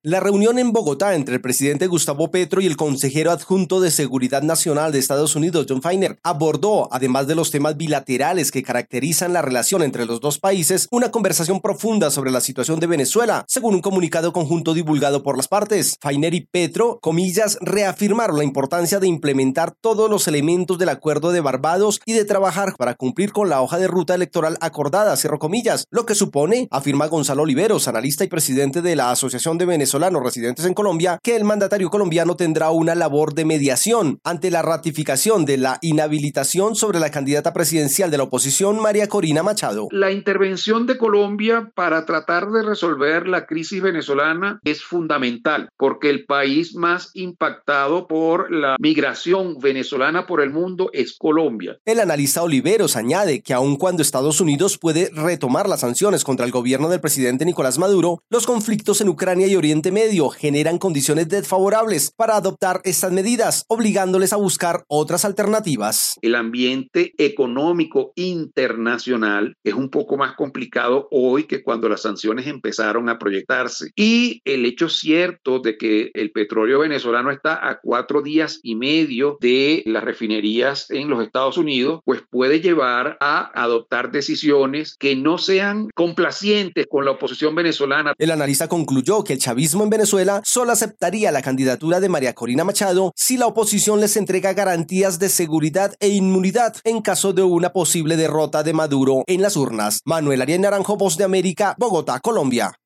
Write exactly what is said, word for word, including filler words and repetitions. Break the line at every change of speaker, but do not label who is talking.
La reunión en Bogotá entre el presidente Gustavo Petro y el consejero adjunto de Seguridad Nacional de Estados Unidos, John Feiner, abordó, además de los temas bilaterales que caracterizan la relación entre los dos países, una conversación profunda sobre la situación de Venezuela, según un comunicado conjunto divulgado por las partes. Feiner y Petro, comillas, reafirmaron la importancia de implementar todos los elementos del Acuerdo de Barbados y de trabajar para cumplir con la hoja de ruta electoral acordada, cierro comillas, lo que supone, afirma Gonzalo Oliveros, analista y presidente de la Asociación de Venezolanos residentes en Colombia, que el mandatario colombiano tendrá una labor de mediación ante la ratificación de la inhabilitación sobre la candidata presidencial de la oposición, María Corina Machado.
La intervención de Colombia para tratar de resolver la crisis venezolana es fundamental, porque el país más impactado por la migración venezolana por el mundo es Colombia.
El analista Oliveros añade que aun cuando Estados Unidos puede retomar las sanciones contra el gobierno del presidente Nicolás Maduro, los conflictos en Ucrania y Oriente Medio generan condiciones desfavorables para adoptar estas medidas, obligándoles a buscar otras alternativas.
El ambiente económico internacional es un poco más complicado hoy que cuando las sanciones empezaron a proyectarse. Y el hecho cierto de que el petróleo venezolano está a cuatro días y medio de las refinerías en los Estados Unidos, pues puede llevar a adoptar decisiones que no sean complacientes con la oposición venezolana.
El analista concluyó que el chavismo en Venezuela solo aceptaría la candidatura de María Corina Machado si la oposición les entrega garantías de seguridad e inmunidad en caso de una posible derrota de Maduro en las urnas. Manuel Arias Naranjo, Voz de América, Bogotá, Colombia.